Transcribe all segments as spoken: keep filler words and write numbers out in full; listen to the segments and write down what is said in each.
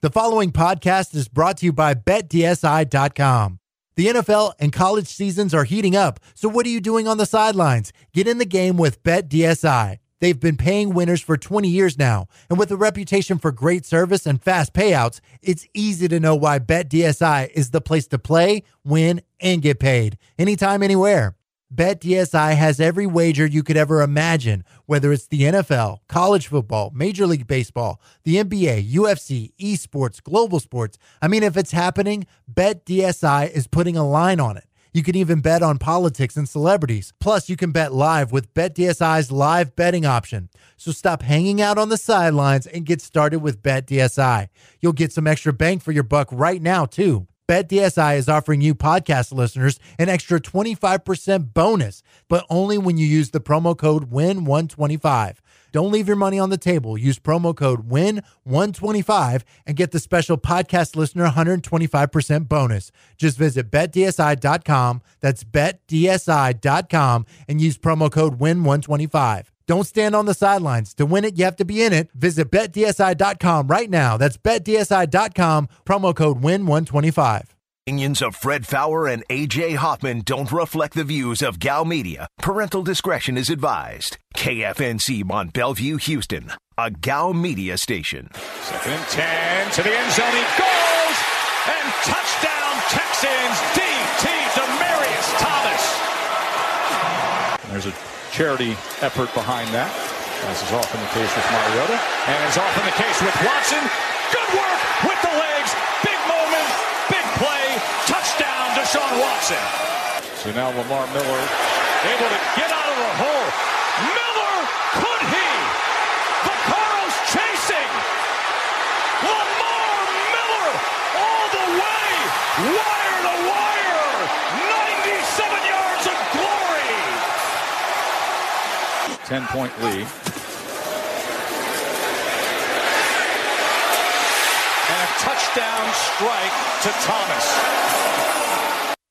The following podcast is brought to you by Bet D S I dot com. The N F L and college seasons are heating up, so what are you doing on the sidelines? Get in the game with Bet D S I. They've been paying winners for twenty years now, and with a reputation for great service and fast payouts, it's easy to know why Bet D S I is the place to play, win, and get paid. Anytime, anywhere. Bet D S I has every wager you could ever imagine, whether it's the N F L, college football, Major League Baseball, the N B A, U F C, esports, global sports. I mean, if it's happening, Bet D S I is putting a line on it. You can even bet on politics and celebrities. Plus, you can bet live with Bet D S I's live betting option. So stop hanging out on the sidelines and get started with Bet D S I. You'll get some extra bang for your buck right now, too. Bet D S I is offering you podcast listeners an extra twenty-five percent bonus, but only when you use the promo code W I N one twenty-five. Don't leave your money on the table. Use promo code W I N one twenty-five and get the special podcast listener one hundred twenty-five percent bonus. Just visit Bet D S I dot com. That's Bet D S I dot com and use promo code W I N one twenty-five. Don't stand on the sidelines. To win it, you have to be in it. Visit Bet D S I dot com right now. That's Bet D S I dot com, promo code W I N one twenty-five. Opinions of Fred Faour and A J Hoffman don't reflect the views of Gal Media. Parental discretion is advised. K F N C Mont Bellevue, Houston, a Gal Media station. Second and ten to the end zone. He goes and touchdown Texans. D T Demaryius Thomas. There's a charity effort behind that. This is often the case with Mariota, and is often the case with Watson. Good work with the legs. Big moment, big play, touchdown Deshaun Watson. So now Lamar Miller able to get out of the hole. Miller, could he? Vaccaro's chasing. Lamar Miller all the way, wire to wire. ninety-seven yards of glory. ten-point lead. And a touchdown strike to Thomas.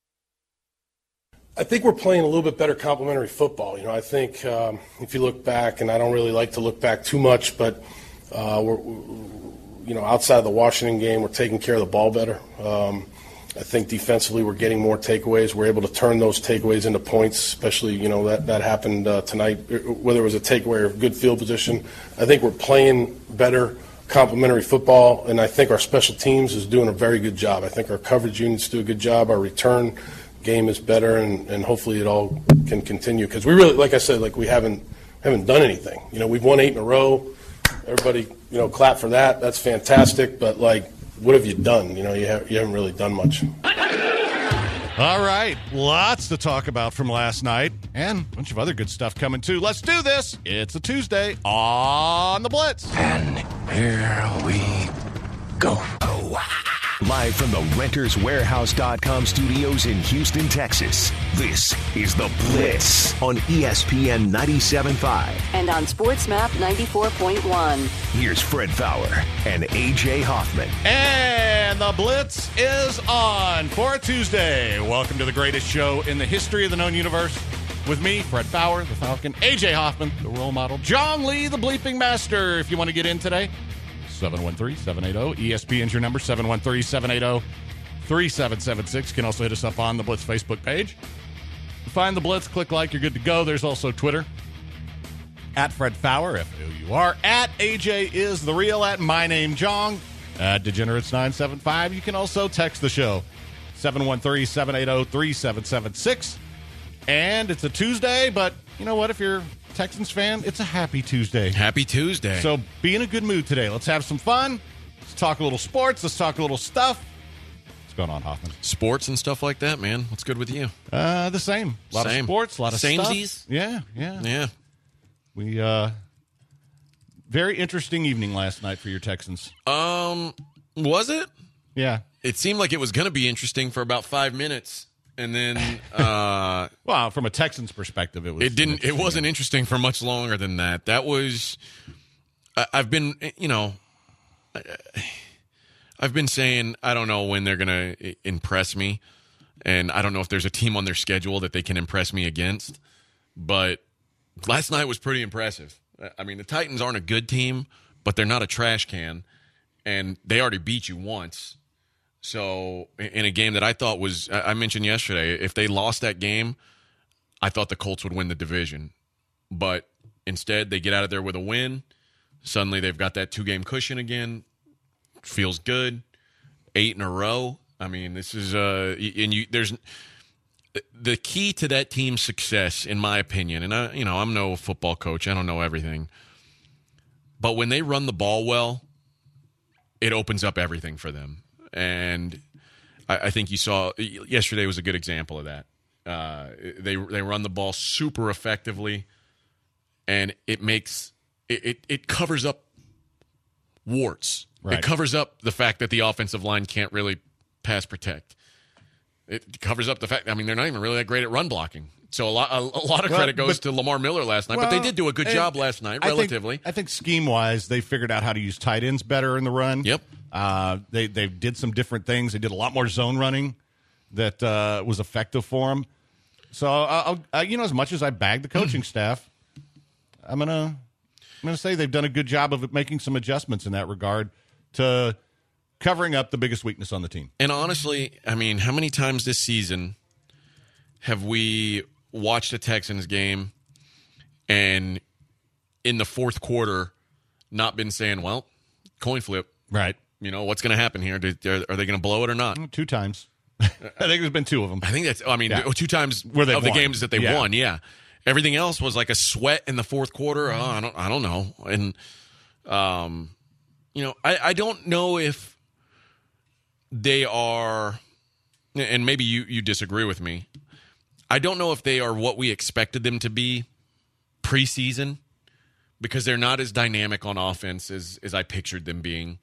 I think we're playing a little bit better complementary football. You know, I think um, if you look back, and I don't really like to look back too much, but uh, we're, you know, outside of the Washington game, we're taking care of the ball better. Um, I think defensively we're getting more takeaways. We're able to turn those takeaways into points, especially, you know, that, that happened uh, tonight, whether it was a takeaway or good field position. I think we're playing better complementary football, and I think our special teams is doing a very good job. I think our coverage units do a good job. Our return game is better, and, and hopefully it all can continue. Because we really, like I said, like we haven't haven't done anything. You know, we've won eight in a row. Everybody, you know, clap for that. That's fantastic. But, like, what have you done? You know, you, have, you haven't really done much. All right, lots to talk about from last night, and a bunch of other good stuff coming too. Let's do this. It's a Tuesday on the Blitz. And here we go. Live from the Renters Warehouse dot com studios in Houston, Texas, this is The Blitz on E S P N ninety-seven point five. And on SportsMap ninety-four point one. Here's Fred Faour and A J Hoffman. And The Blitz is on for a Tuesday. Welcome to the greatest show in the history of the known universe. With me, Fred Faour, the Falcon, A J Hoffman, the role model, John Lee, the bleeping master. If you want to get in today, seven one three, seven eight zero, E S P N's your number, seven one three, seven eight zero, three seven seven six. You can also hit us up on the Blitz Facebook page. Find the Blitz, click like, you're good to go. There's also Twitter, at Fred Faour, F O U R, at A J is the real, at my name, Jong, at Degenerates nine seven five. You can also text the show, seven one three, seven eight zero, three seven seven six. And it's a Tuesday, but you know what? If you're a Texans fan, it's a happy Tuesday. Happy Tuesday. So be in a good mood today. Let's have some fun. Let's talk a little sports. Let's talk a little stuff. What's going on, Hoffman? Sports and stuff like that, man. What's good with you? Uh, the same. A lot same. of sports, a lot of Samesies? stuff. Yeah, yeah. Yeah. We, uh, very interesting evening last night for your Texans. Um, was it? Yeah. It seemed like it was going to be interesting for about five minutes. And then, uh, well, from a Texans perspective, it was. It didn't. It wasn't interesting for much longer than that. That was. I, I've been, you know, I've been saying I don't know when they're gonna impress me, and I don't know if there's a team on their schedule that they can impress me against. But last night was pretty impressive. I mean, the Titans aren't a good team, but they're not a trash can. and they already beat you once. So in a game that I thought was, I mentioned yesterday, if they lost that game, I thought the Colts would win the division. But instead, they get out of there with a win. Suddenly, they've got that two-game cushion again. Feels good. Eight in a row. I mean, this is uh, and you. There's the key to that team's success, in my opinion. And I, you know, I'm no football coach. I don't know everything. But when they run the ball well, it opens up everything for them. And I, I think you saw yesterday was a good example of that. Uh, they they run the ball super effectively, and it makes it it, it covers up warts. Right. It covers up the fact that the offensive line can't really pass protect. It covers up the fact. I mean, they're not even really that great at run blocking. So a lot a, a lot of well, credit goes but, to Lamar Miller last night, well, but they did do a good job last night, relatively. I think, I think scheme-wise, they figured out how to use tight ends better in the run. Yep. Uh, they they did some different things. They did a lot more zone running that uh, was effective for them. So, I'll, I'll, you know, as much as I bag the coaching staff, I'm gonna I'm gonna say they've done a good job of making some adjustments in that regard to covering up the biggest weakness on the team. And honestly, I mean, how many times this season have we watched a Texans game and in the fourth quarter not been saying, well, coin flip. Right. You know, what's going to happen here? Did, are, are they going to blow it or not? Two times. I think there's been two of them. I think that's, I mean, yeah. two times Where of won. the games that they yeah. won, yeah. Everything else was like a sweat in the fourth quarter. Oh, I don't I don't know. And, um, you know, I, I don't know if they are, and maybe you, you disagree with me, I don't know if they are what we expected them to be preseason because they're not as dynamic on offense as, as I pictured them being.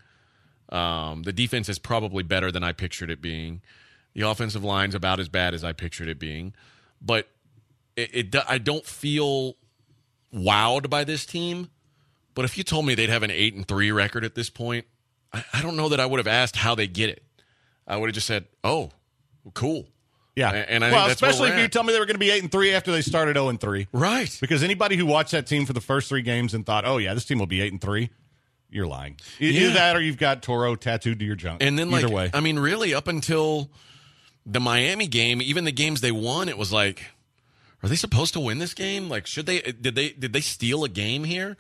Um, the defense is probably better than I pictured it being. The offensive line's about as bad as I pictured it being. But it, it I don't feel wowed by this team. But if you told me they'd have an eight and three record at this point, I, I don't know that I would have asked how they get it. I would have just said, "Oh, cool." Yeah, and, and I well, think that's especially where we're if you at. tell me they were going to be eight and three after they started zero and three, right? Because anybody who watched that team for the first three games and thought, "Oh yeah, this team will be eight and three," you're lying. Either Yeah. that, or you've got Toro tattooed to your junk. And then, either like, way, I mean, really, up until the Miami game, even the games they won, it was like, are they supposed to win this game? Like, should they? Did they? Did they steal a game here?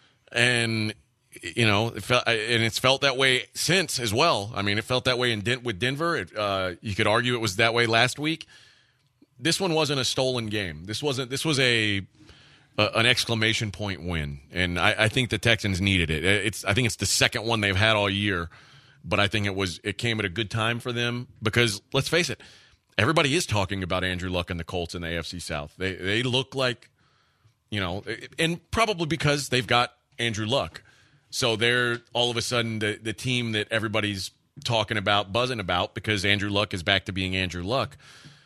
And you know, it felt, and it's felt that way since as well. I mean, it felt that way in Den- with Denver. It, uh, you could argue it was that way last week. This one wasn't a stolen game. This wasn't. This was a, a an exclamation point win, and I, I think the Texans needed it. It's. I think it's the second one they've had all year, but I think it was. It came at a good time for them because let's face it, everybody is talking about Andrew Luck and the Colts in the A F C South. They they look like, you know, and probably because they've got Andrew Luck. So they're all of a sudden the, the team that everybody's talking about, buzzing about, because Andrew Luck is back to being Andrew Luck.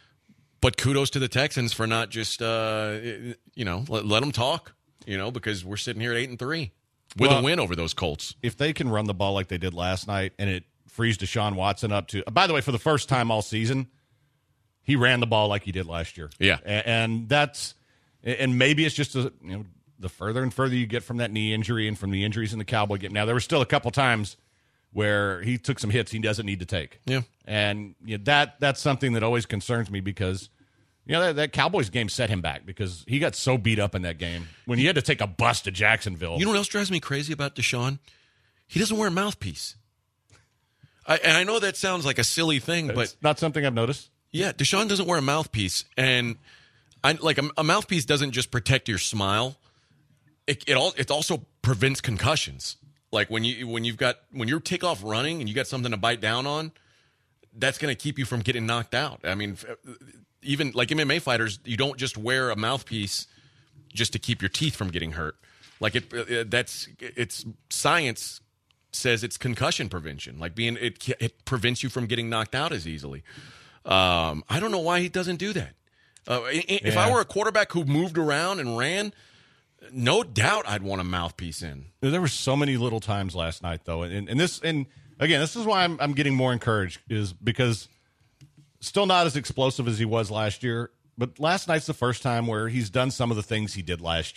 But kudos to the Texans for not just, uh, you know, let, let them talk, you know, because we're sitting here at eight and three with well, a win over those Colts. If they can run the ball like they did last night and it frees Deshaun Watson up to, by the way, for the first time all season, he ran the ball like he did last year. Yeah. And, and that's, and maybe it's just a, you know, the further and further you get from that knee injury and from the injuries in the Cowboy game. Now, there were still a couple times where he took some hits he doesn't need to take. Yeah. And you know, that that's something that always concerns me because, you know, that, that Cowboys game set him back because he got so beat up in that game when he had to take a bus to Jacksonville. You know what else drives me crazy about Deshaun? He doesn't wear a mouthpiece. I, and I know that sounds like a silly thing, it's but not something I've noticed. Yeah, Deshaun doesn't wear a mouthpiece. And I like a, a mouthpiece doesn't just protect your smile. It, it all it also prevents concussions. Like when you when you've got when you take off running and you got something to bite down on, that's going to keep you from getting knocked out. I mean, even like M M A fighters, you don't just wear a mouthpiece just to keep your teeth from getting hurt. Like it, it that's it's science says it's concussion prevention. Like being it it prevents you from getting knocked out as easily. Um, I don't know why he doesn't do that. Uh, if yeah. I were a quarterback who moved around and ran, no doubt I'd want a mouthpiece in. There were so many little times last night, though, and, and this, and again, this is why I'm, I'm getting more encouraged, is because still not as explosive as he was last year, but last night's the first time where he's done some of the things he did last year.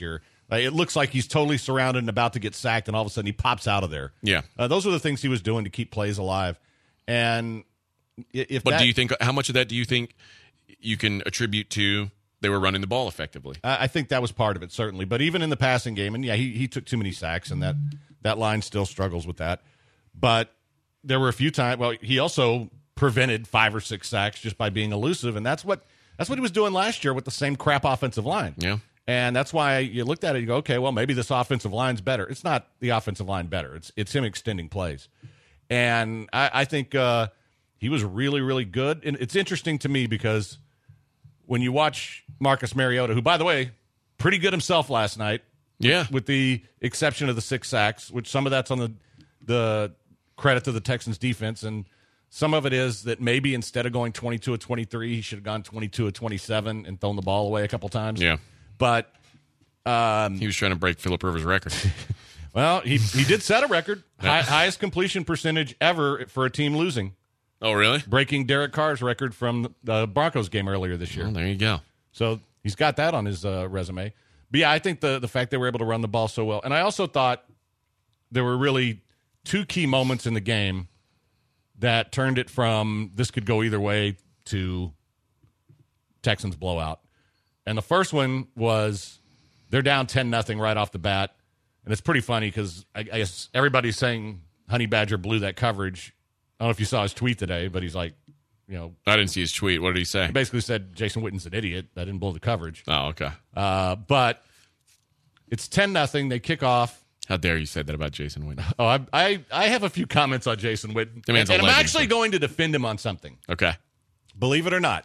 Uh, it looks like he's totally surrounded and about to get sacked, and all of a sudden he pops out of there. Yeah. Uh, those are the things he was doing to keep plays alive. And if But that, do you think, how much of that do you think you can attribute to they were running the ball effectively? I think that was part of it, certainly. But even in the passing game, and yeah, he, he took too many sacks, and that, that line still struggles with that. But there were a few times, well, he also prevented five or six sacks just by being elusive, and that's what that's what he was doing last year with the same crap offensive line. Yeah. And that's why you looked at it, you go, okay, well, maybe this offensive line's better. It's not the offensive line better. It's it's him extending plays. And I, I think uh, he was really, really good. And it's interesting to me because when you watch Marcus Mariota, who, by the way, pretty good himself last night. Yeah. With the exception of the six sacks, which some of that's on the the credit to the Texans defense, and some of it is that maybe instead of going twenty-two of twenty-three, he should have gone twenty-two of twenty-seven and thrown the ball away a couple times. Yeah. But um, he was trying to break Phillip Rivers' record. Well, he he did set a record, High, highest completion percentage ever for a team losing. Oh, really? Breaking Derek Carr's record from the Broncos game earlier this year. Oh, there you go. So he's got that on his uh, resume. But yeah, I think the the fact they were able to run the ball so well, and I also thought there were really two key moments in the game that turned it from this could go either way to Texans blowout. And the first one was they're down ten nothing right off the bat. And it's pretty funny because I, I guess everybody's saying Honey Badger blew that coverage. I don't know if you saw his tweet today, but he's like, you know. I didn't see his tweet. What did he say? He basically said Jason Witten's an idiot. I didn't blow the coverage. Oh, okay. Uh, but it's ten nothing. They kick off. How dare you say that about Jason Witten? Oh, I I, I have a few comments on Jason Witten. The man's and a I'm legend, actually so. going to defend him on something. Okay. Believe it or not.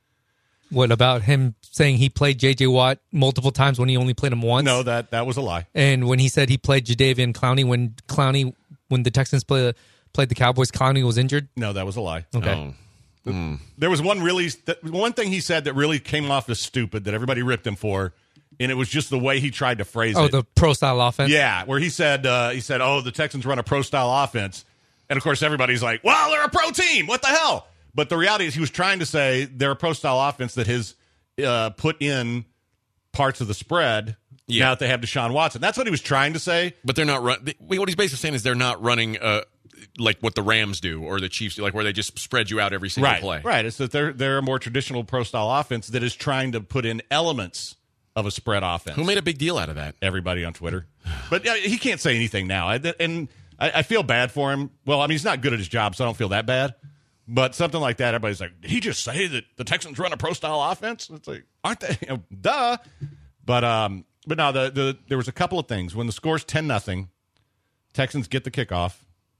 What about him saying he played J J. Watt multiple times when he only played him once? No, that, that was a lie. And when he said he played Jadeveon Clowney when Clowney when the Texans play, played the Cowboys, Clowney was injured? No, that was a lie. Okay. Oh. Mm. There was one really one thing he said that really came off as stupid that everybody ripped him for, and it was just the way he tried to phrase oh, it. Oh, the pro-style offense? Yeah, where he said, uh, he said, oh, the Texans run a pro-style offense. And, of course, everybody's like, well, they're a pro team. What the hell? But the reality is he was trying to say they're a pro-style offense that has uh, put in parts of the spread yeah. now that they have Deshaun Watson. That's what he was trying to say. But they're not run. They, what he's basically saying is they're not running uh, like what the Rams do or the Chiefs do, like where they just spread you out every single right, play. Right. It's that they're, they're a more traditional pro-style offense that is trying to put in elements of a spread offense. Who made a big deal out of that? Everybody on Twitter. But yeah, he can't say anything now. And I, I feel bad for him. Well, I mean, he's not good at his job, so I don't feel that bad. But something like that, everybody's like, did he just say that the Texans run a pro-style offense? It's like, aren't they? You know, duh. But um, but no, the, the there was a couple of things. When the score's ten nothing, Texans get the kickoff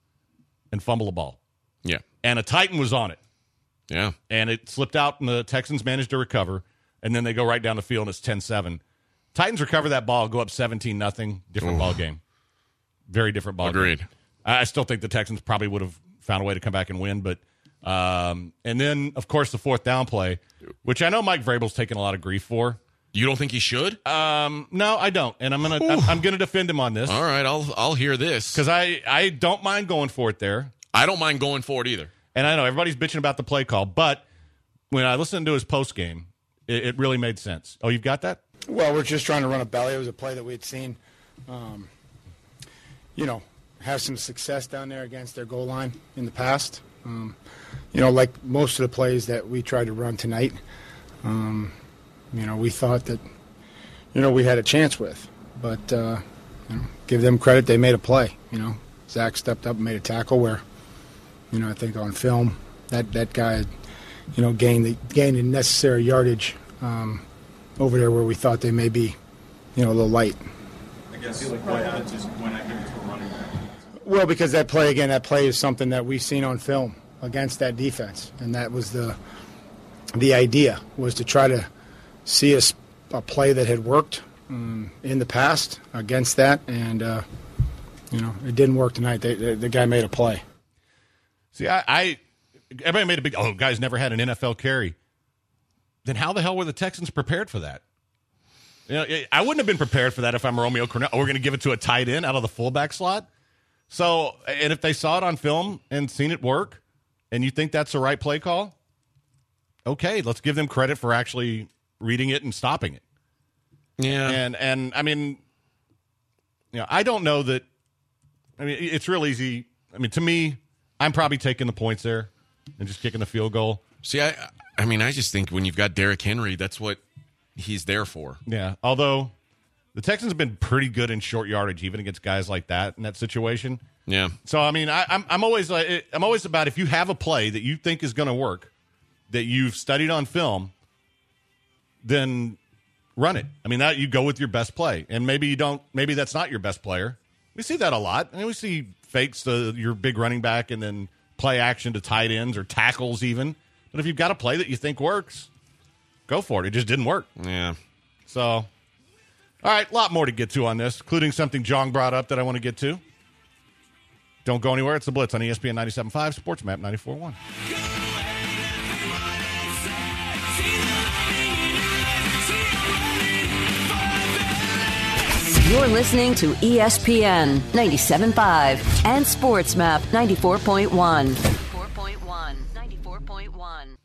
and fumble the ball. Yeah. And a Titan was on it. Yeah. And it slipped out, and the Texans managed to recover. And then they go right down the field, and it's ten seven. Titans recover that ball, go up seventeen nothing. Different Ooh. ball game. Very different ball Agreed. game. I I still think the Texans probably would have found a way to come back and win. But um, and then, of course, the fourth down play, which I know Mike Vrabel's taken a lot of grief for. You don't think he should? Um, no, I don't. And I'm going to I'm, I'm gonna defend him on this. All right, I'll I'll hear this. Because I, I don't mind going for it there. I don't mind going for it either. And I know everybody's bitching about the play call. But when I listened to his post game, It, it really made sense. Oh, you've got that? Well, we're just trying to run a belly. It was a play that we had seen, um, you know, have some success down there against their goal line in the past. Um, you know, like most of the plays that we tried to run tonight, um, you know, we thought that, you know, we had a chance with. But, uh, you know, give them credit. They made a play. You know, Zach stepped up and made a tackle where, you know, I think on film that, that guy – you know, gain the gain the necessary yardage um, over there where we thought they may be, you know, a little light. I guess like why not just why not give it to a running back? Well, because that play again, that play is something that we've seen on film against that defense, and that was the the idea was to try to see a, a play that had worked um, in the past against that, and uh, you know, it didn't work tonight. They, they, the guy made a play. See, I. I Everybody made a big, oh, guys never had an N F L carry. Then how the hell were the Texans prepared for that? You know, I wouldn't have been prepared for that if I'm Romeo Cornell. Oh, we're going to give it to a tight end out of the fullback slot? So, and if they saw it on film and seen it work, and you think that's the right play call, okay, let's give them credit for actually reading it and stopping it. Yeah. And, and I mean, you know, I don't know that. I mean, it's real easy. I mean, to me, I'm probably taking the points there and just kicking the field goal. See, I, I mean, I just think when you've got Derrick Henry, that's what he's there for. Yeah. Although the Texans have been pretty good in short yardage, even against guys like that in that situation. Yeah. So I mean, I, I'm I'm always like I'm always about if you have a play that you think is going to work, that you've studied on film, then run it. I mean, that you go with your best play, and maybe you don't. Maybe that's not your best player. We see that a lot. I mean, we see fakes to your big running back, and then play action to tight ends or tackles even. But if you've got a play that you think works, go for it. It just didn't work. Yeah. So, all right, a lot more to get to on this, including something Jong brought up that I want to get to. Don't go anywhere. It's the Blitz on E S P N ninety-seven point five, Sports Map ninety-four point one. You're listening to E S P N ninety-seven point five and Sports Map ninety-four point one. ninety-four point one. ninety-four point one.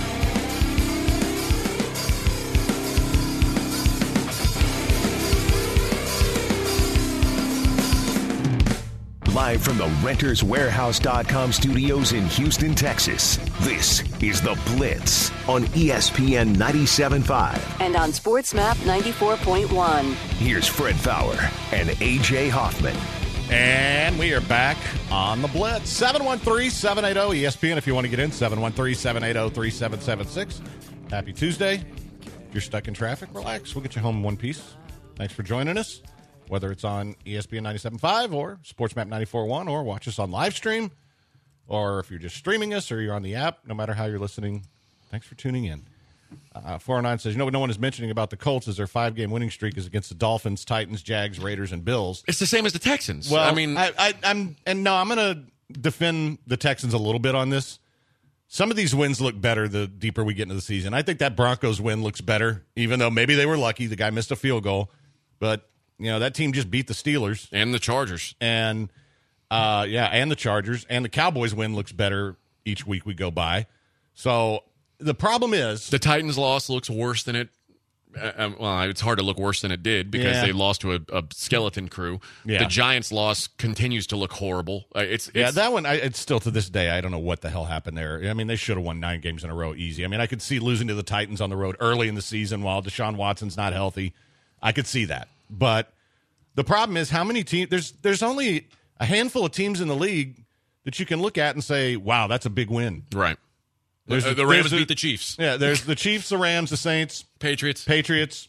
Live from the Renters Warehouse dot com studios in Houston, Texas, this is The Blitz on E S P N ninety-seven point five. And on Sports Map ninety-four point one. Here's Fred Fowler and A J Hoffman. And we are back on The Blitz. seven one three, seven eight zero, E S P N if you want to get in. seven one three, seven eight zero, three seven seven six. Happy Tuesday. If you're stuck in traffic, relax. We'll get you home in one piece. Thanks for joining us. Whether it's on E S P N ninety-seven point five or Sports Map ninety-four point one, or watch us on live stream, or if you're just streaming us or you're on the app, no matter how you're listening, thanks for tuning in. Uh, four oh nine says, you know what no one is mentioning about the Colts is their five-game winning streak is against the Dolphins, Titans, Jags, Raiders, and Bills. It's the same as the Texans. Well, I mean, I, I, I'm and no, I'm going to defend the Texans a little bit on this. Some of these wins look better the deeper we get into the season. I think that Broncos win looks better, even though maybe they were lucky. The guy missed a field goal, but you know, that team just beat the Steelers. And the Chargers. And, uh, yeah, and the Chargers. And the Cowboys win looks better each week we go by. So the problem is... The Titans loss looks worse than it... Uh, well, it's hard to look worse than it did because Yeah. they lost to a, a skeleton crew. Yeah. The Giants loss continues to look horrible. Uh, it's, it's Yeah, that one, I, it's still to this day, I don't know what the hell happened there. I mean, they should have won nine games in a row easy. I mean, I could see losing to the Titans on the road early in the season while Deshaun Watson's not healthy. I could see that. But the problem is how many teams, there's there's only a handful of teams in the league that you can look at and say, wow, that's a big win. Right. There's the, the Rams beat the Chiefs. Yeah, there's the Chiefs, the Rams, the Saints. Patriots. Patriots.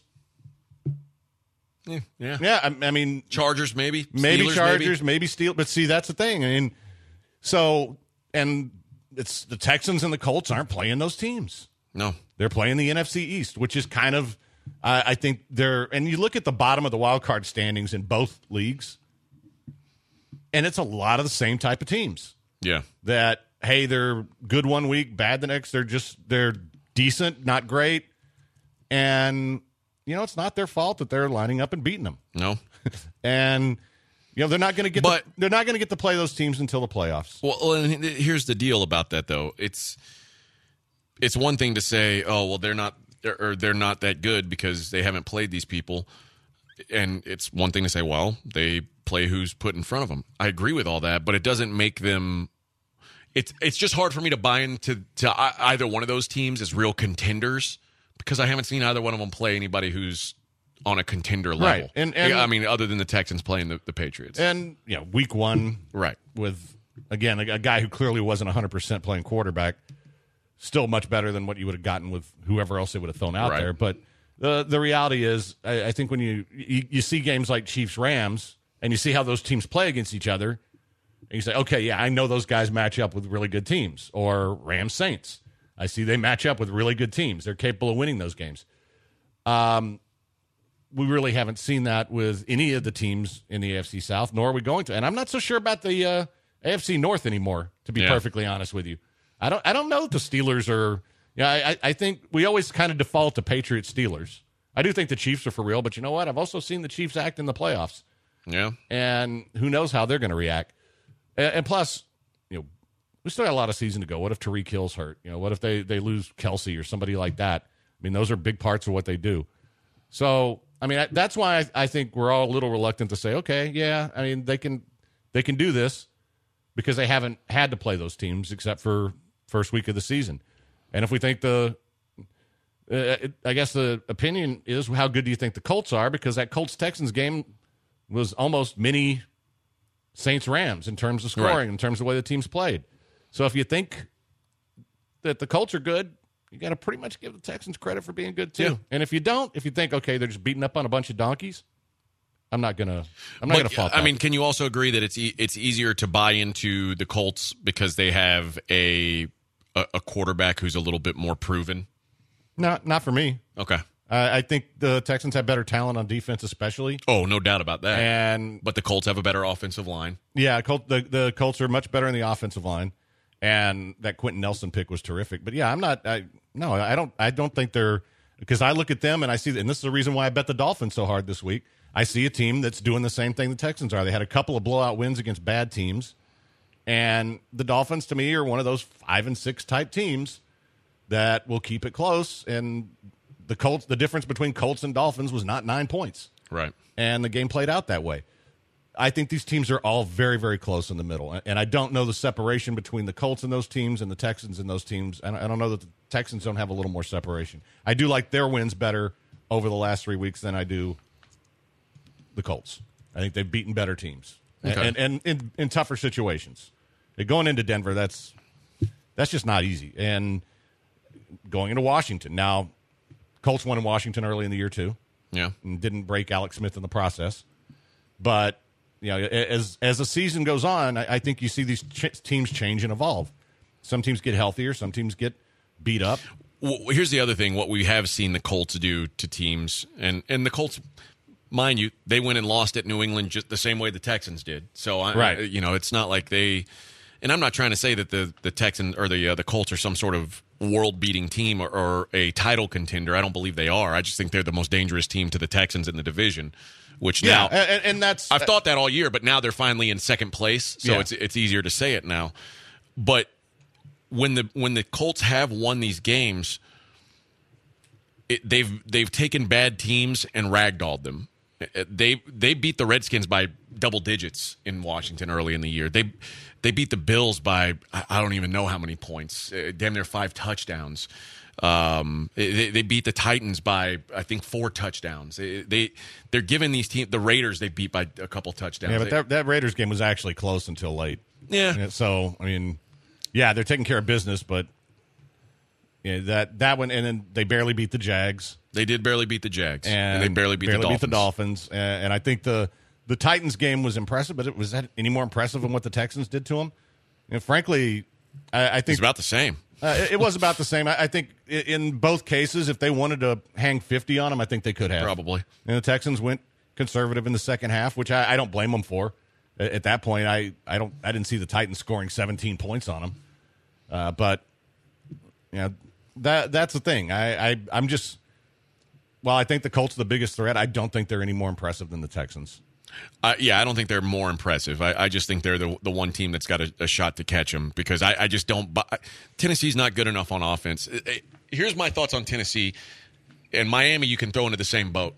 Yeah. Yeah. Yeah, I, I mean. Chargers, maybe. Maybe Steelers, Chargers, maybe. maybe Steel. But see, that's the thing. I mean, so, and it's the Texans and the Colts aren't playing those teams. No. They're playing the N F C East, which is kind of, uh, I think they're, and you look at the bottom of the wild card standings in both leagues, and it's a lot of the same type of teams. Yeah. That, hey, they're good one week, bad the next. They're just, they're decent, not great. And, you know, it's not their fault that they're lining up and beating them. No. And, you know, they're not going to get, But- the, they're not going to get to play those teams until the playoffs. Well, and here's the deal about that, though. It's it's one thing to say, oh, well, they're not or they're not that good because they haven't played these people, and it's one thing to say, well, they play who's put in front of them. I agree with all that, but it doesn't make them. It's it's just hard for me to buy into to either one of those teams as real contenders because I haven't seen either one of them play anybody who's on a contender level. Right. And- and- I mean, other than the Texans playing the, the Patriots. And, you know, week one, right, with, again, a, a guy who clearly wasn't one hundred percent playing quarterback, still much better than what you would have gotten with whoever else they would have thrown out Right. there. But the the reality is, I, I think when you, you you see games like Chiefs-Rams, and you see how those teams play against each other, and you say, okay, yeah, I know those guys match up with really good teams. Or Rams-Saints. I see they match up with really good teams. They're capable of winning those games. Um, we really haven't seen that with any of the teams in the A F C South, nor are we going to. And I'm not so sure about the uh, A F C North anymore, to be Yeah. perfectly honest with you. I don't I don't know if the Steelers are yeah, I, I think we always kind of default to Patriots Steelers. I do think the Chiefs are for real, but you know what? I've also seen the Chiefs act in the playoffs. Yeah. And who knows how they're going to react. And, and plus, you know, we still got a lot of season to go. What if Tyreek Hill's hurt? You know, what if they, they lose Kelsey or somebody like that? I mean, those are big parts of what they do. So I mean, I, that's why I, I think we're all a little reluctant to say, okay, yeah, I mean, they can they can do this because they haven't had to play those teams except for first week of the season. And if we think the, uh, it, I guess the opinion is, how good do you think the Colts are? Because that Colts-Texans game was almost mini Saints-Rams in terms of scoring, right. in terms of the way the teams played. So if you think that the Colts are good, you got to pretty much give the Texans credit for being good too. Yeah. And if you don't, if you think, okay, they're just beating up on a bunch of donkeys, I'm not gonna, I'm not but, gonna fault that. I mean, can you also agree that it's e- it's easier to buy into the Colts because they have a, a a quarterback who's a little bit more proven? Not not for me. Okay. Uh, I think the Texans have better talent on defense, especially. Oh, no doubt about that. And but the Colts have a better offensive line. Yeah, Colt, the the Colts are much better in the offensive line. And that Quentin Nelson pick was terrific. But yeah, I'm not. I, no, I don't. I don't think they're, because I look at them and I see, and this is the reason why I bet the Dolphins so hard this week. I see a team that's doing the same thing the Texans are. They had a couple of blowout wins against bad teams, and the Dolphins to me are one of those five and six type teams that will keep it close. And the Colts, the difference between Colts and Dolphins was not nine points, right? And the game played out that way. I think these teams are all very, very close in the middle. And I don't know the separation between the Colts and those teams and the Texans and those teams. And I don't know that the Texans don't have a little more separation. I do like their wins better over the last three weeks than I do the Colts. I think they've beaten better teams. Okay. And, and, and in, in tougher situations. Going into Denver, that's that's just not easy. And going into Washington. Now, Colts won in Washington early in the year, too. Yeah. And didn't break Alex Smith in the process. But you know, as as the season goes on, I, I think you see these ch- teams change and evolve. Some teams get healthier, some teams get beat up. Well, here's the other thing: what we have seen the Colts do to teams, and and the Colts, mind you, they went and lost at New England just the same way the Texans did. So, I, right. I, you know, it's not like they. And I'm not trying to say that the the Texans or the uh, the Colts are some sort of world-beating team or, or a title contender. I don't believe they are. I just think they're the most dangerous team to the Texans in the division. Which now, yeah, and, and that's I've thought that all year, but now they're finally in second place, so yeah. it's it's easier to say it now. But when the when the Colts have won these games, it, they've they've taken bad teams and ragdolled them. They they beat the Redskins by double digits in Washington early in the year. They they beat the Bills by I don't even know how many points, damn near five touchdowns. Um, they, they beat the Titans by I think four touchdowns. They, they they're giving these teams, the Raiders they beat by a couple touchdowns. Yeah, but that that Raiders game was actually close until late. Yeah. So I mean, yeah, they're taking care of business, but yeah, that that one, and then they barely beat the Jags. They did barely beat the Jags, and, and they barely beat barely the Dolphins. Beat the Dolphins, and, and I think the the Titans game was impressive, but it was that any more impressive than what the Texans did to them? And frankly, I, I think it's about the same. Uh, it, it was about the same. I, I think in both cases, if they wanted to hang fifty on them, I think they could have. Probably. And the Texans went conservative in the second half, which I, I don't blame them for. At, at that point, I, I don't I didn't see the Titans scoring seventeen points on them. Uh, but you know, that that's the thing. I, I I'm just while I think the Colts are the biggest threat, I don't think they're any more impressive than the Texans. Uh, yeah, I don't think they're more impressive. I, I just think they're the the one team that's got a, a shot to catch them because I, I just don't buy. Tennessee's not good enough on offense. It, it, here's my thoughts on Tennessee and Miami. You can throw into the same boat.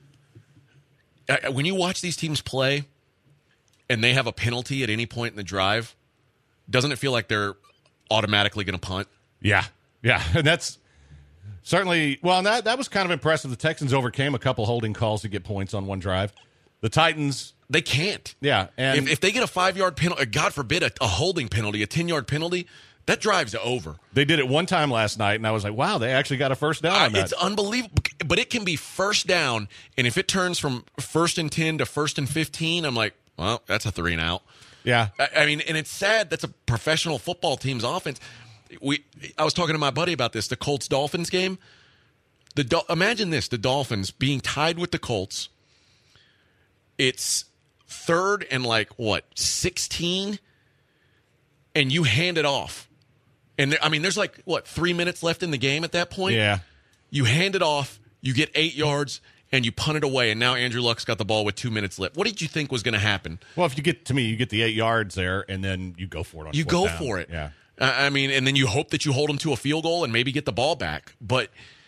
I, when you watch these teams play, and they have a penalty at any point in the drive, doesn't it feel like they're automatically going to punt? Yeah, yeah, and that's certainly well. And that that was kind of impressive. The Texans overcame a couple holding calls to get points on one drive. The Titans, they can't. Yeah, and if, if they get a five-yard penalty, God forbid, a, a holding penalty, a ten-yard penalty, that drive's over. They did it one time last night, and I was like, wow, they actually got a first down on that. It's unbelievable. But it can be first down, and if it turns from first and ten to first and fifteen, I'm like, well, that's a three and out. Yeah. I, I mean, and it's sad. That's a professional football team's offense. We, I was talking to my buddy about this, the Colts-Dolphins game. The Imagine this, the Dolphins being tied with the Colts. It's third and like, what, sixteen? And you hand it off. And there, I mean, there's like, what, three minutes left in the game at that point? Yeah. You hand it off, you get eight yards, and you punt it away. And now Andrew Luck's got the ball with two minutes left. What did you think was going to happen? Well, if you get, to me, you get the eight yards there, and then you go for it on You go down. for it. Yeah. Uh, I mean, and then you hope that you hold them to a field goal and maybe get the ball back. But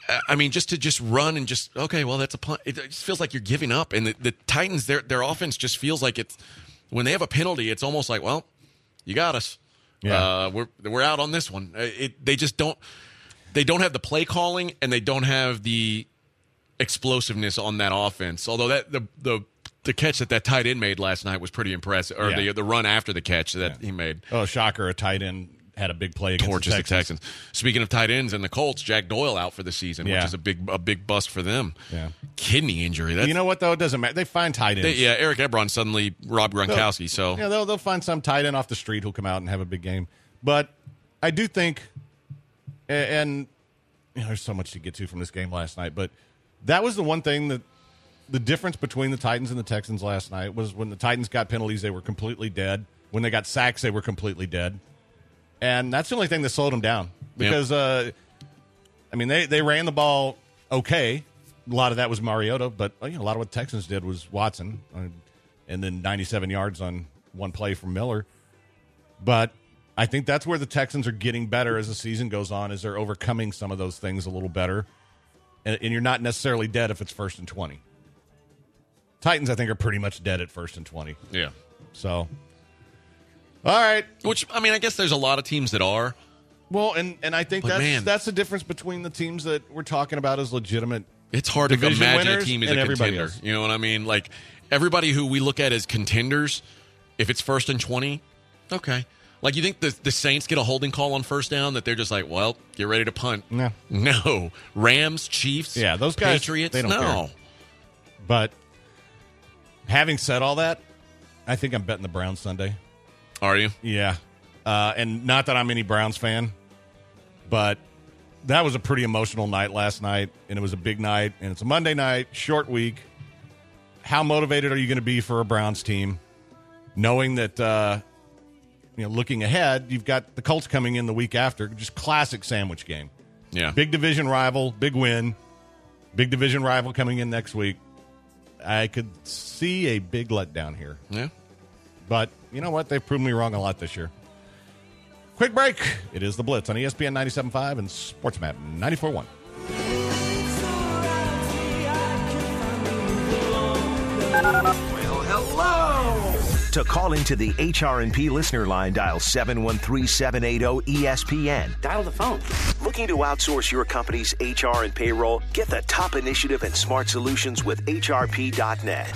I mean, just to just run and just, okay, well, that's a punt. It just feels like you're giving up. And the, the Titans, their their offense just feels like it's, when they have a penalty, it's almost like, well, you got us. Yeah. Uh, we're we're out on this one. It, they just don't, they don't have the play calling, and they don't have the explosiveness on that offense. Although that the the, the catch that that tight end made last night was pretty impressive, or yeah. the the run after the catch that yeah. he made. Oh, shocker, a tight end had a big play against Torches the Texans. the Texans. Speaking of tight ends and the Colts, Jack Doyle out for the season, yeah. which is a big a big bust for them. Yeah. Kidney injury. That's, you know what, though? It doesn't matter. They find tight ends. They, yeah, Eric Ebron suddenly robbed Gronkowski. They'll, so yeah, they'll, they'll find some tight end off the street who'll come out and have a big game. But I do think, and, and you know, there's so much to get to from this game last night, but that was the one thing that the difference between the Titans and the Texans last night was when the Titans got penalties, they were completely dead. When they got sacks, they were completely dead. And that's the only thing that slowed them down. Because, yep. uh, I mean, they, they ran the ball okay. A lot of that was Mariota, but you know, a lot of what the Texans did was Watson. Uh, and then ninety-seven yards on one play from Miller. But I think that's where the Texans are getting better as the season goes on, is they're overcoming some of those things a little better. And, and you're not necessarily dead if it's first and twenty. Titans, I think, are pretty much dead at first and twenty. Yeah. So... all right. Which, I mean, I guess there's a lot of teams that are. Well, and, and I think but that's man, that's the difference between the teams that we're talking about as legitimate. It's hard to imagine a team as a contender. Else. You know what I mean? Like, everybody who we look at as contenders, if it's first and twenty, okay. Like, you think the, the Saints get a holding call on first down that they're just like, well, get ready to punt? No. No. Rams, Chiefs, yeah, those guys, Patriots, they don't no. care. But having said all that, I think I'm betting the Browns Sunday. Are you? Yeah. Uh, and not that I'm any Browns fan, but that was a pretty emotional night last night, and it was a big night, and it's a Monday night, short week. How motivated are you going to be for a Browns team, knowing that, uh, you know, looking ahead, you've got the Colts coming in the week after, just classic sandwich game. Yeah. Big division rival, big win, big division rival coming in next week. I could see a big letdown here. Yeah. But you know what? They've proven me wrong a lot this year. Quick break. It is The Blitz on E S P N ninety-seven point five and SportsMap ninety-four point one. Well, hello. To call into the H R and P listener line, dial seven one three, seven eight zero, E S P N. Dial the phone. Looking to outsource your company's H R and payroll? Get the top initiative and smart solutions with H R P dot net.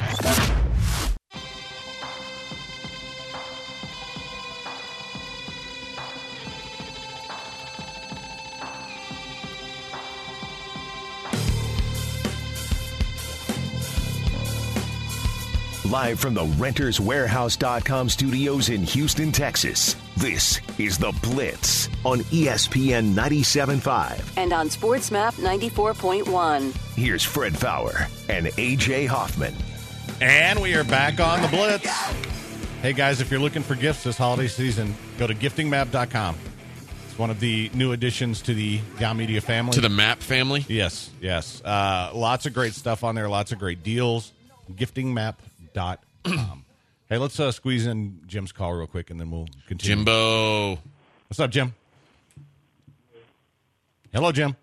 Live from the Renters Warehouse dot com studios in Houston, Texas, this is The Blitz on E S P N ninety-seven point five. And on SportsMap ninety-four point one. Here's Fred Faour and A J Hoffman. And we are back on The Blitz. Hey, guys, if you're looking for gifts this holiday season, go to gifting map dot com. It's one of the new additions to the Gow Media family. To the Map family? Yes, yes. Uh, lots of great stuff on there, lots of great deals. gifting map dot com. Hey, let's uh, squeeze in Jim's call real quick, and then we'll continue. Jimbo. What's up, Jim? Hello, Jim.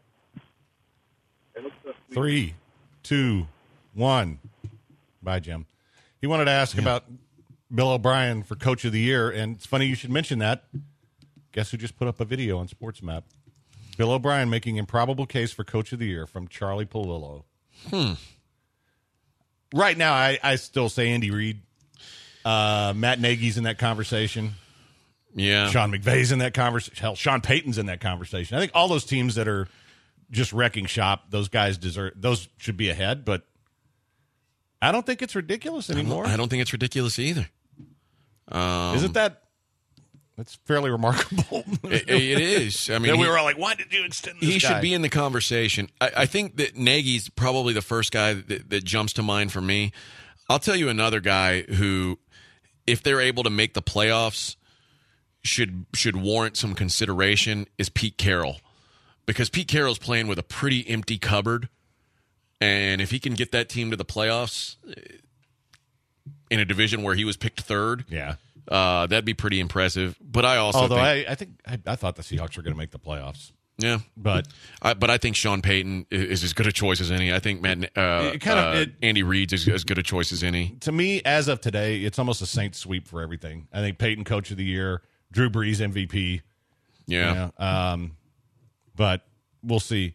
Three, two, one. Bye, Jim. He wanted to ask yeah. about Bill O'Brien for Coach of the Year, and it's funny you should mention that. Guess who just put up a video on SportsMap? Bill O'Brien making improbable case for Coach of the Year from Charlie Polillo. Hmm. Right now, I, I still say Andy Reid. Uh, Matt Nagy's in that conversation. Yeah. Sean McVay's in that conversation. Hell, Sean Payton's in that conversation. I think all those teams that are just wrecking shop, those guys deserve, those should be ahead, but I don't think it's ridiculous anymore. I don't, I don't think it's ridiculous either. Um, Isn't that, that's fairly remarkable. it, it is. I mean, we he, were all like, why did you extend this He guy? should be in the conversation. I, I think that Nagy's probably the first guy that, that jumps to mind for me. I'll tell you another guy who, if they're able to make the playoffs, should should warrant some consideration is Pete Carroll. Because Pete Carroll's playing with a pretty empty cupboard. And if he can get that team to the playoffs in a division where he was picked third, yeah, uh, that'd be pretty impressive. But I also Although think, I, I think I, I thought the Seahawks were going to make the playoffs. Yeah, but I, but I think Sean Payton is, is as good a choice as any. I think Matt, uh, It kind of- uh, it- Andy Reid's is as good a choice as any. to me, as of today, it's almost a Saints sweep for everything. I think Peyton Coach of the Year, Drew Brees M V P. Yeah. yeah, um, but we'll see.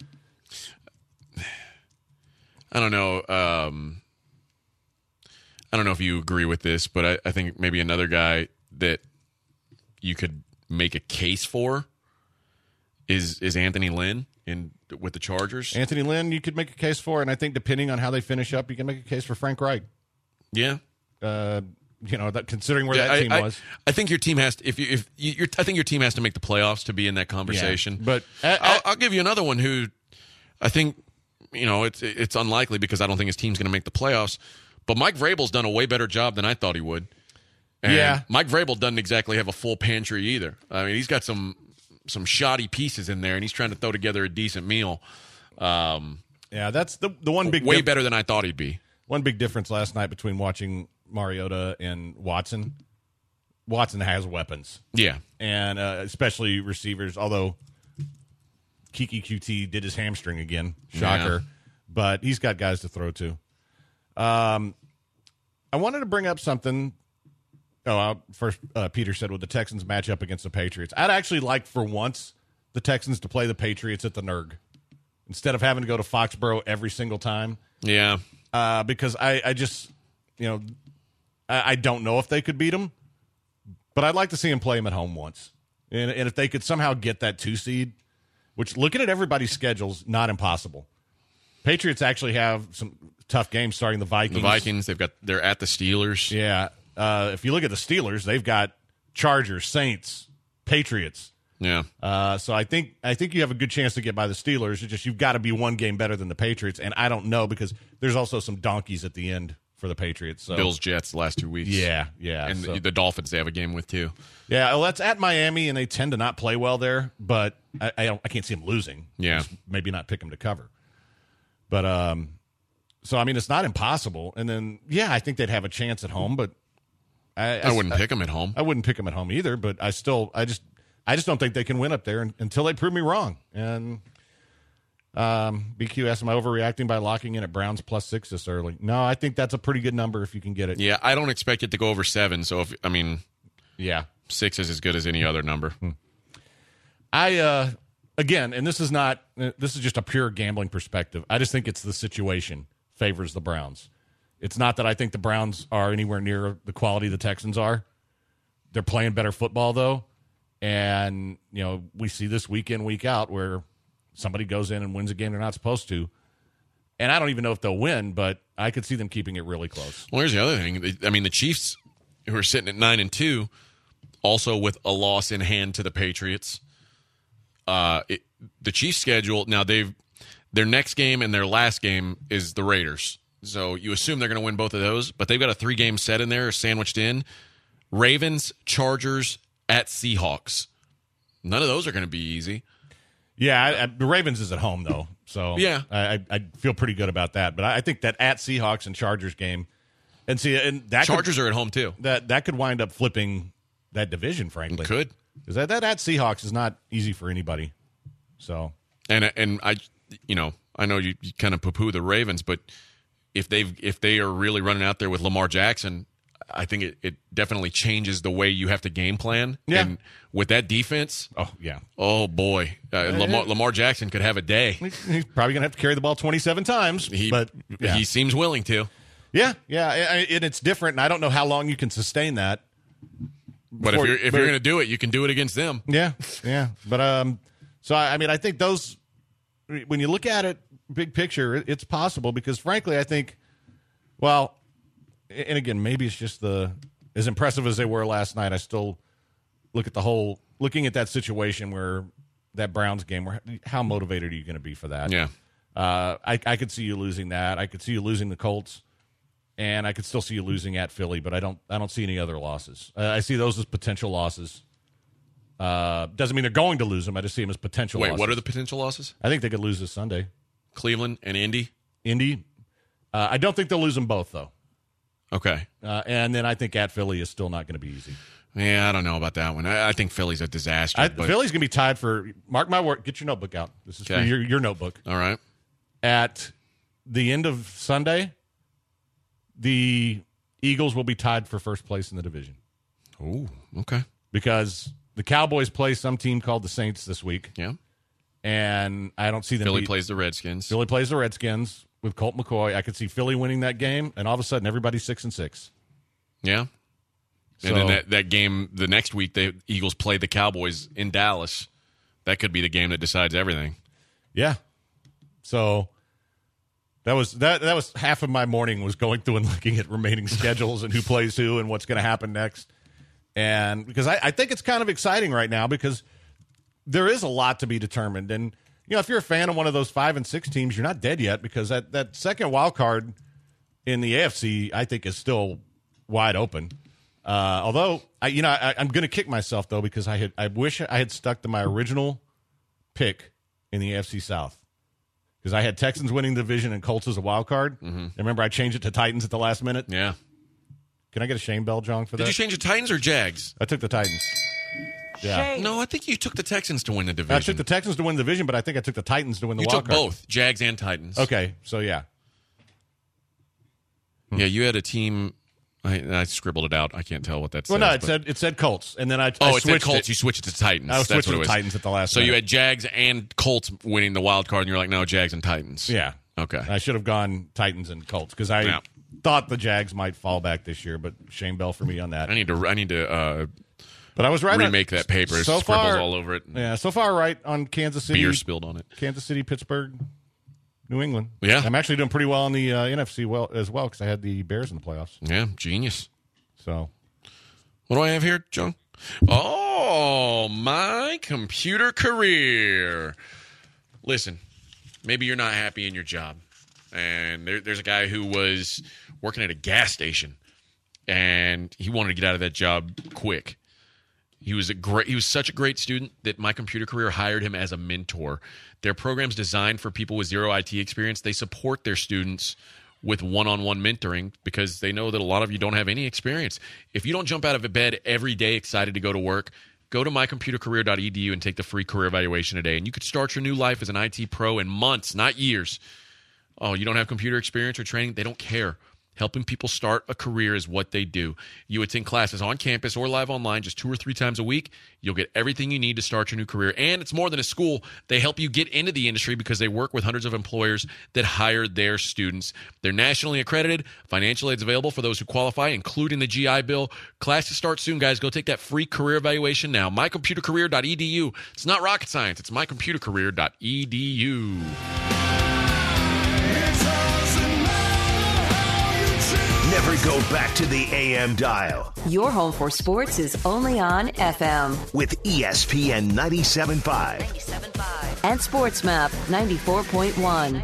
I don't know. Um, I don't know if you agree with this, but I, I think maybe another guy that you could make a case for is is Anthony Lynn in with the Chargers. Anthony Lynn, you could make a case for, and I think depending on how they finish up, you can make a case for Frank Reich. Yeah. Uh, you know, that, considering where Yeah, that I, team I, was. I think your team has to. If you, if you, you're, I think your team has to make the playoffs to be in that conversation. Yeah, but I, I'll, I'll give you another one who I think you know it's it's unlikely because I don't think his team's going to make the playoffs. But Mike Vrabel's done a way better job than I thought he would. And Yeah. Mike Vrabel doesn't exactly have a full pantry either. I mean, he's got some some shoddy pieces in there, and he's trying to throw together a decent meal. Um, yeah, that's the the one big way dif- better than I thought he'd be. One big difference last night between watching Mariota and Watson. Watson has weapons. Yeah. And uh, especially receivers, although Kiki Q T did his hamstring again. Shocker. Yeah. But he's got guys to throw to. Um, I wanted to bring up something. Oh, uh, first, uh, Peter said, would the Texans match up against the Patriots? I'd actually like, for once, the Texans to play the Patriots at the N R G instead of having to go to Foxborough every single time. Yeah. Uh, because I, I just, you know, I, I don't know if they could beat them, but I'd like to see them play them at home once. And, and if they could somehow get that two seed, which looking at everybody's schedules, not impossible. Patriots actually have some tough games starting the Vikings. The Vikings, they've got they're at the Steelers. Yeah. Uh, if you look at the Steelers, they've got Chargers, Saints, Patriots. Yeah. Uh, so I think I think you have a good chance to get by the Steelers. It's just you've got to be one game better than the Patriots, and I don't know because there's also some donkeys at the end for the Patriots. So. Bills, Jets, the last two weeks. Yeah, yeah. And so. the, the Dolphins, they have a game with too. Yeah, well, that's at Miami, and they tend to not play well there. But I, I don't, I can't see them losing. Yeah, just maybe not pick them to cover. But um, so I mean, it's not impossible. And then yeah, I think they'd have a chance at home, but I, I wouldn't I, pick them at home. I wouldn't pick them at home either. But I still, I just, I just don't think they can win up there until they prove me wrong. And um, B Q asked, am I overreacting by locking in at Browns plus six this early? No, I think that's a pretty good number if you can get it. Yeah, I don't expect it to go over seven. So if I mean, yeah, six is as good as any other number. Hmm. I uh, again, and this is not, this is just a pure gambling perspective. I just think it's the situation favors the Browns. It's not that I think the Browns are anywhere near the quality the Texans are. They're playing better football though, and you know we see this week in, week out where somebody goes in and wins a game they're not supposed to. And I don't even know if they'll win, but I could see them keeping it really close. Well, here's the other thing. I mean, the Chiefs, who are sitting at nine and two, also with a loss in hand to the Patriots. Uh, it, the Chiefs' schedule now they've their next game and their last game is the Raiders. So you assume they're going to win both of those, but they've got a three-game set in there, sandwiched in: Ravens, Chargers, at Seahawks. None of those are going to be easy. Yeah, I, I, the Ravens is at home though, so yeah, I, I feel pretty good about that. But I, I think that at Seahawks and Chargers game, and see, and that Chargers could, are at home too. That that could wind up flipping that division, frankly. It could, because that, that at Seahawks is not easy for anybody. So and and I, you know, I know you, you kind of poo-poo the Ravens, but if they've if they are really running out there with Lamar Jackson, I think it, it definitely changes the way you have to game plan. Yeah. And with that defense, oh yeah, oh boy, uh, Lamar, Lamar Jackson could have a day. He's probably gonna have to carry the ball twenty-seven times, he, but yeah. he seems willing to. Yeah, yeah, and it's different, and I don't know how long you can sustain that. But before, if you're if but, you're going to do it, you can do it against them. Yeah, yeah. But um, so I, I mean, I think those when you look at it, big picture, it's possible because frankly, I think, well, and again, maybe it's just the as impressive as they were last night. I still look at the whole looking at that situation where that Browns game. Where how motivated are you going to be for that? Yeah, uh, I I could see you losing that. I could see you losing the Colts. And I could still see you losing at Philly, but I don't. I don't see any other losses. Uh, I see those as potential losses. Uh, doesn't mean they're going to lose them. I just see them as potential. Wait, losses. what are the potential losses? I think they could lose this Sunday. Cleveland and Indy. Indy. Uh, I don't think they'll lose them both, though. Okay. Uh, and then I think at Philly is still not going to be easy. Yeah, I don't know about that one. I, I think Philly's a disaster. I, but... Philly's going to be tied for, mark my word, get your notebook out. This is Okay. for your, your notebook. All right. At the end of Sunday, the Eagles will be tied for first place in the division. Oh, okay. Because the Cowboys play some team called the Saints this week. Yeah. And I don't see them. Philly beat, plays the Redskins. Philly plays the Redskins with Colt McCoy. I could see Philly winning that game, and all of a sudden everybody's six and six. Yeah. So, and then that, that game the next week, the Eagles play the Cowboys in Dallas. That could be the game that decides everything. Yeah. So that was that. That was half of my morning was going through and looking at remaining schedules and who plays who and what's going to happen next. And because I, I think it's kind of exciting right now because there is a lot to be determined. And you know, if you're a fan of one of those five and six teams, you're not dead yet because that that second wild card in the A F C, I think, is still wide open. Uh, although, I, you know, I, I'm going to kick myself, though, because I had I wish I had stuck to my original pick in the A F C South. Because I had Texans winning the division and Colts as a wild card. Mm-hmm. Remember, I changed it to Titans at the last minute? Yeah. Can I get a Shane Bell, John, for Did that? you change the Titans or Jags? I took the Titans. Yeah. No, I think you took the Texans to win the division. I took the Texans to win the division, but I think I took the Titans to win the you wild took card. both, Jags and Titans. Okay, so yeah. Yeah, you had a team. I, I scribbled it out. I can't tell what that says. Well, no, it but- said it said Colts, and then I, Oh, I it said switched Colts. it. You switched it to Titans. I was That's switching what it to was. Titans at the last So you minute. had Jags and Colts winning the wild card, and you're like, no, Jags and Titans. Yeah. Okay. I should have gone Titans and Colts because I Yeah. thought the Jags might fall back this year, but Shane Bell for me on that. I need to. I need to. Uh, But I was right. remake on, that paper. There's So scribbles far, all over it. Yeah, so far right on Kansas City. Beer spilled on it. Kansas City, Pittsburgh, New England. Yeah. I'm actually doing pretty well in the uh, N F C well as well because I had the Bears in the playoffs. Yeah, genius. So, what do I have here, John? Oh, my computer career. Listen, maybe you're not happy in your job, and there, there's a guy who was working at a gas station, and he wanted to get out of that job quick. He was a great. He was such a great student that My Computer Career hired him as a mentor. Their program's designed for people with zero I T experience. They support their students with one-on-one mentoring because they know that a lot of you don't have any experience. If you don't jump out of bed every day excited to go to work, go to my computer career dot e d u and take the free career evaluation today. And you could start your new life as an I T pro in months, not years. Oh, you don't have computer experience or training? They don't care. Helping people start a career is what they do. You attend classes on campus or live online just two or three times a week. You'll get everything you need to start your new career. And it's more than a school. They help you get into the industry because they work with hundreds of employers that hire their students. They're nationally accredited. Financial aid's available for those who qualify, including the G I Bill. Classes start soon, guys. Go take that free career evaluation now. my computer career dot e d u. It's not rocket science. It's my computer career dot e d u. Never go back to the A M dial Your home for sports is only on F M. with E S P N ninety-seven point five. And Sports Map ninety-four point one.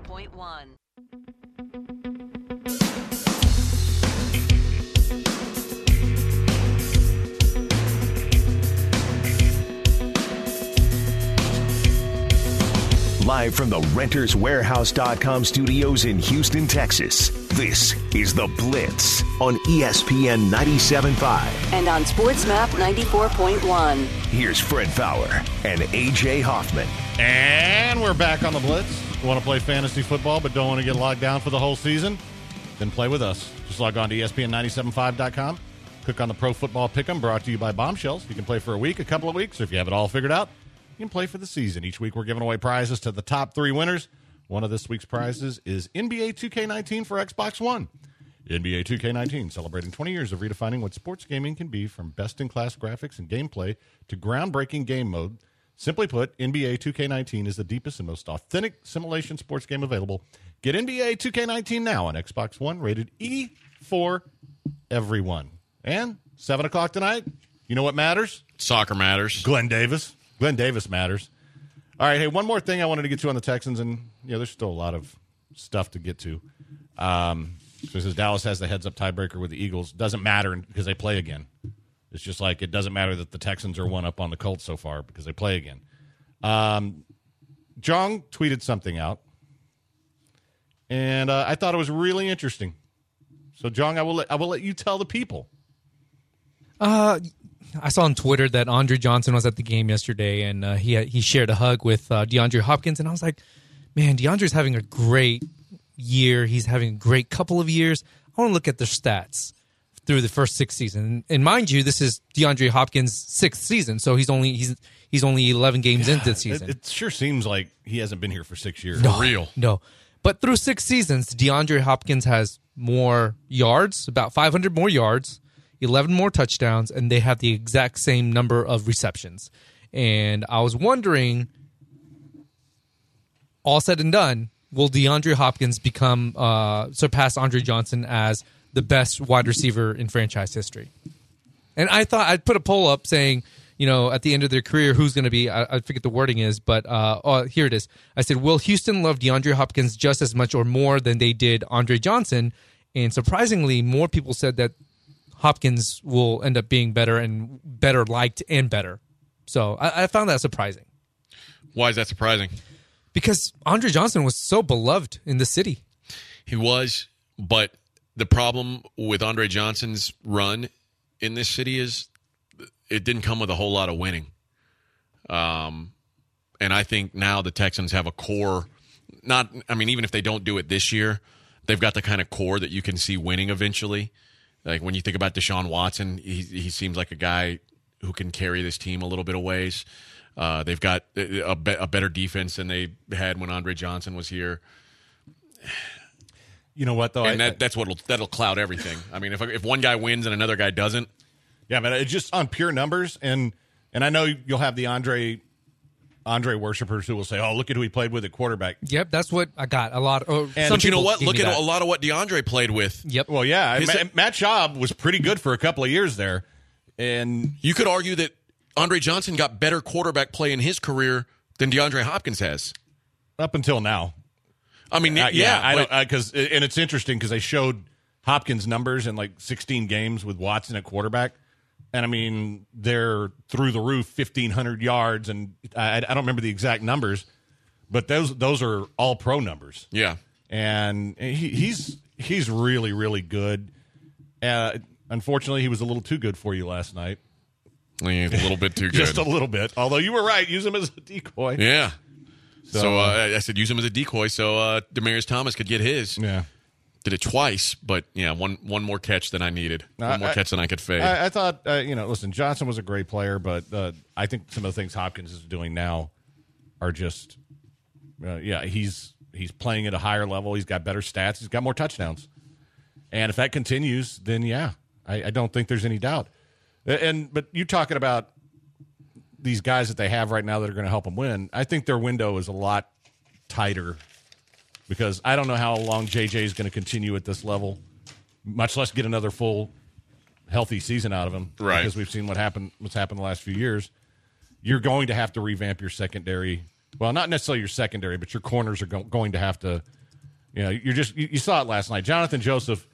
Live from the Renters Warehouse dot com studios in Houston, Texas, this is The Blitz on E S P N ninety-seven point five. And on Sports Map ninety-four point one. Here's Fred Fowler and A J Hoffman. and we're back on the Blitz. You want to play fantasy football but don't want to get locked down for the whole season? Then play with us. Just log on to E S P N ninety-seven point five dot com. Click on the Pro Football Pick'em, brought to you by Bombshells. You can play for a week, a couple of weeks, or if you have it all figured out, you can play for the season. Each week we're giving away prizes to the top three winners. One of this week's prizes is N B A two K nineteen for Xbox One. N B A two K nineteen, celebrating twenty years of redefining what sports gaming can be, from best-in-class graphics and gameplay to groundbreaking game mode. Simply put, N B A two K nineteen is the deepest and most authentic simulation sports game available. Get N B A two K nineteen now on Xbox One, rated E for everyone. And seven o'clock tonight, you know what matters? Soccer matters. Glenn Davis. Glenn Davis matters. All right, hey, one more thing I wanted to get to on the Texans, and you know, there's still a lot of stuff to get to. Um, so it says Dallas has the heads-up tiebreaker with the Eagles. Doesn't matter because they play again. It's just like it doesn't matter that the Texans are one up on the Colts so far because they play again. Um, Jong tweeted something out, and uh, I thought it was really interesting. So, Jong, I will let, I will let you tell the people. Uh, I saw on Twitter that Andre Johnson was at the game yesterday, and uh, he he shared a hug with uh, DeAndre Hopkins, and I was like, man, DeAndre's having a great year. He's having a great couple of years. I want to look at their stats through the first six seasons, and mind you, this is DeAndre Hopkins' sixth season, so he's only he's he's only eleven games into the season. It, it sure seems like he hasn't been here for six years. No, For real. No. But through six seasons, DeAndre Hopkins has more yards, about five hundred more yards, eleven more touchdowns, and they have the exact same number of receptions. And I was wondering, all said and done, will DeAndre Hopkins become uh, surpass Andre Johnson as the best wide receiver in franchise history? And I thought I'd put a poll up saying, you know, at the end of their career, who's going to be, I, I forget the wording is, but uh, oh, here it is. I said, will Houston love DeAndre Hopkins just as much or more than they did Andre Johnson? And surprisingly, more people said that Hopkins will end up being better and better liked and better. So I, I found that surprising. Why is that surprising? Because Andre Johnson was so beloved in the city. He was, but the problem with Andre Johnson's run in this city is it didn't come with a whole lot of winning. Um, and I think now the Texans have a core, not, I mean, even if they don't do it this year, they've got the kind of core that you can see winning eventually. Like when you think about Deshaun Watson, he, he seems like a guy who can carry this team a little bit of ways. Uh, they've got a, be- a better defense than they had when Andre Johnson was here. You know what, though? And I, that, that's what'll that'll cloud everything. I mean, if if one guy wins and another guy doesn't, yeah, but it's just on pure numbers, and and I know you'll have the Andre Andre worshipers who will say, "Oh, look at who he played with at quarterback." Yep, that's what I got. A lot. Oh, And- some but you know people what? gave Look me at that. a lot of what DeAndre played with. Yep. Well, yeah, His- Ma- Matt Schaub was pretty good for a couple of years there, and You could argue that Andre Johnson got better quarterback play in his career than DeAndre Hopkins has. up until now, I mean, Uh, yeah, I but- don't because and it's interesting because they showed Hopkins' numbers in like sixteen games with Watson at quarterback, and I mean they're through the roof, fifteen hundred yards, and I, I don't remember the exact numbers, but those those are all pro numbers. yeah. And he, he's he's really really good. Uh, unfortunately, he was a little too good for you last night. A little bit too good. Just a little bit. Although you were right, use him as a decoy. Yeah. So, So, uh, I said use him as a decoy so uh, Demaryius Thomas could get his. Yeah. Did it twice, but yeah, one one more catch than I needed. One I- more I- catch than I could fade. I, I thought, uh, you know, listen, Johnson was a great player, but uh, I think some of the things Hopkins is doing now are just, uh, yeah, he's he's playing at a higher level. He's got better stats. He's got more touchdowns. And if that continues, then yeah, I, I don't think there's any doubt. And but you talking about these guys that they have right now that are going to help them win, I think their window is a lot tighter because I don't know how long J J is going to continue at this level, much less get another full healthy season out of him. Right. Because we've seen what happened what's happened the last few years. You're going to have to revamp your secondary. Well, not necessarily your secondary, but your corners are go- going to have to, you know, you're just you, you saw it last night. Jonathan Joseph,